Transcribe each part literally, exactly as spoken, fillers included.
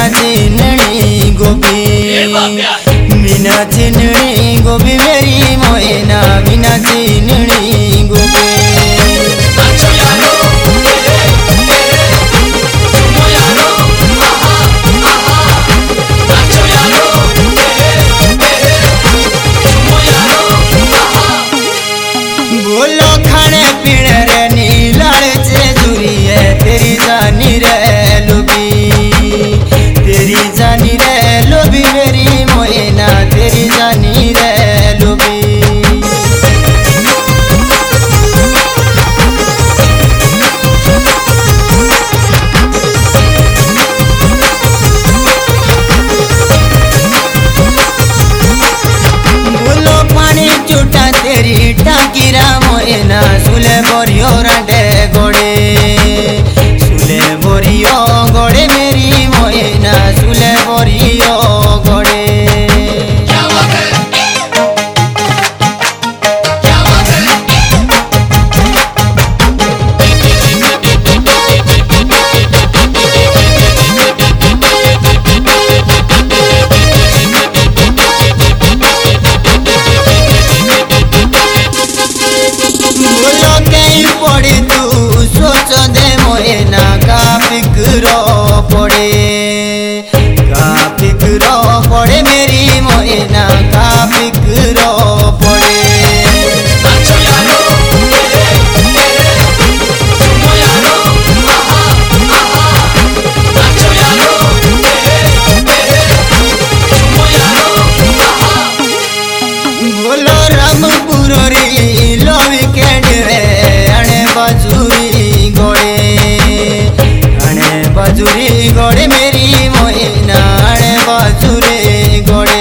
मीनाक्षी नैनी गोपी मीनाक्षी नैनी गोपी मेरी मोयना मीनाक्षी नैनी गोपी बोलो खाने पीने रे नीलाड़ से जुरी है तेरी जानी रे लोभी तेरी जानी रे लोभी मेरी मोयना तेरी जानी रे लोभी बोलो पानी चूटा तेरी टाकीरा मोयना सुले बोरियो रांडे गोड़े सुले बोरियो गोड़े मेरी मोयना सुले बोरियो गोड़े पड़े तू सोच दे मोयना का फिक्रो पड़े का फिक्रो पड़े मेरी मोयना का फिक्रो पड़े बोलो रामपुर री लोवी के डरे बाजुरी गोड़े अणे बाजुरी गोड़े मेरी मोयना अणे बाजुरी गोड़े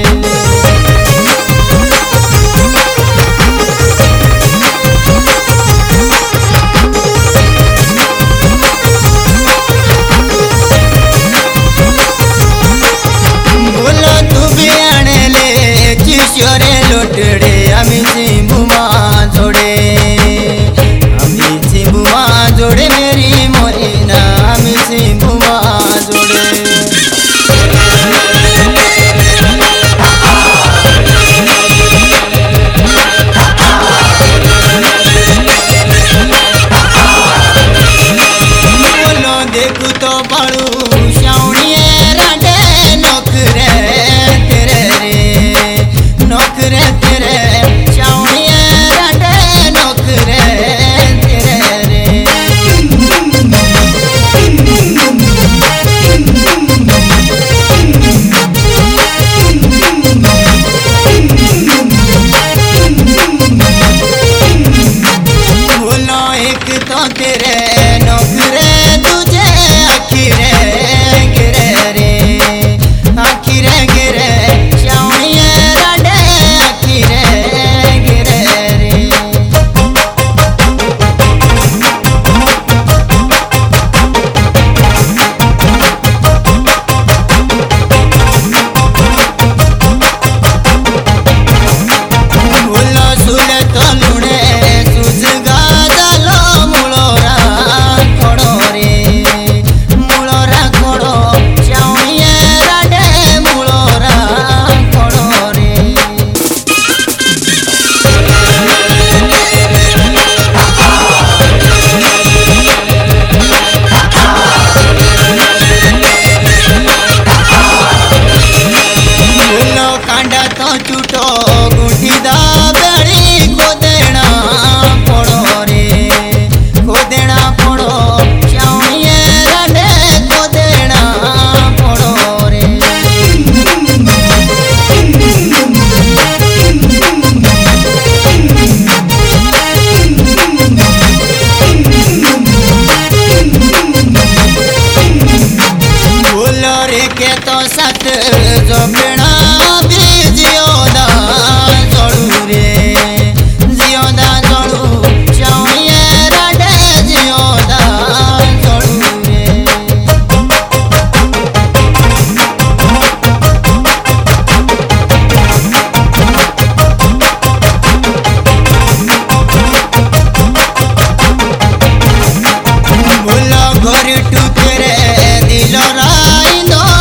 बोलो तू भी अणे ले चिश्योरे लोटड़े आमी सिंबुमा जोड़े सिंबुमा जोड़े मेरी मोयना आमी सिंबुमा जोड़े बोलो देखू तो बाड़ू शावणिये रांडे नौकरे तेरे रे नौकरे तेरे शावणिये रांडे नौकरे तेरे नौकरे तुझे आखिरे गिरे रे आखिरे गिरे शावणिये रांडे आखिरे गिरे रे बोलो सुले तो लुणे सुजगा जालो चूटो गुठी दा बेड़ी को देना पड़ो रे को देना पड़ो शावणिये रांडे को देना पड़ो रे बोलो रे के तो सत जो बिना जियोदा जोड़ू रे जियोदा जोड़ू शावणिये रांडे जियोदा जोड़ू रे बोलो घर टू तेरे दिल राई दो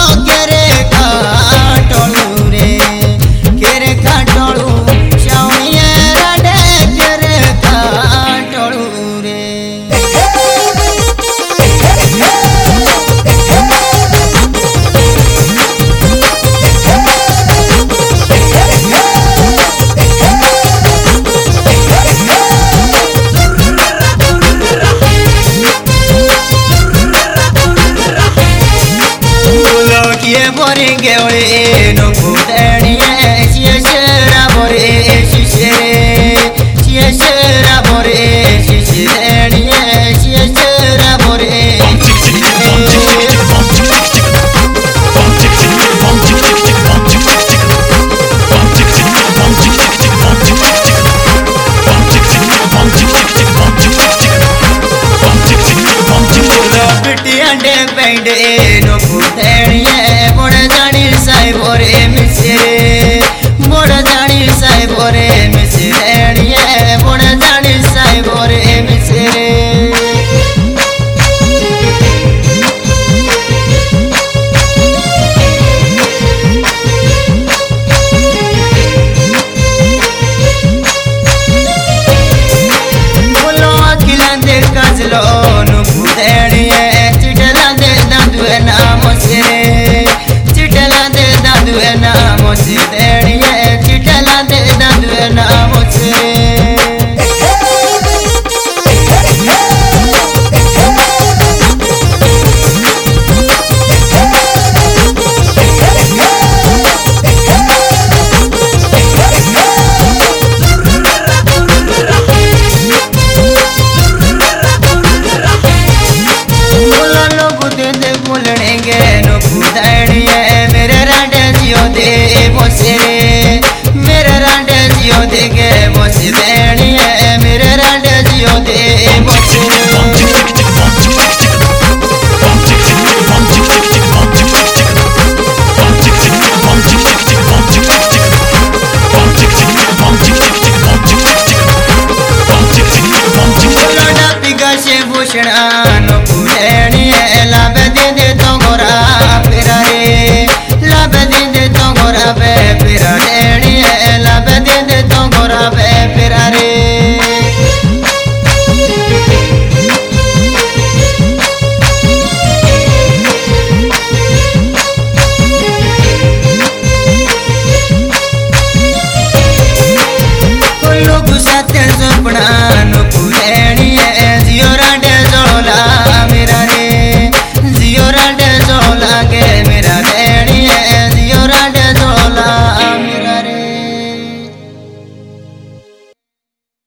ये बोरे गेवळे नको दणिये शिशरा बोरे शिशरे शिशरा बोरे शिशरणिये शिशरा बोरे बिटी अंडे पेंडे नको दणिये मोड़ जानी साहेब बोरे मिसरे मोड़ जानी साहेब बोरे मिसरणिये मोड़ जानी साहेब बोरे मिसरे काजलो नुकु दणिये चिटला दे दादुए नाम से चिटला दे दादुए नाम से दणिये चिटला दे दादुए नाम से बोलणेंगे नुकु दणिये मेरे रांडे जियो दे मोसे मेरे रांडे जियो देगे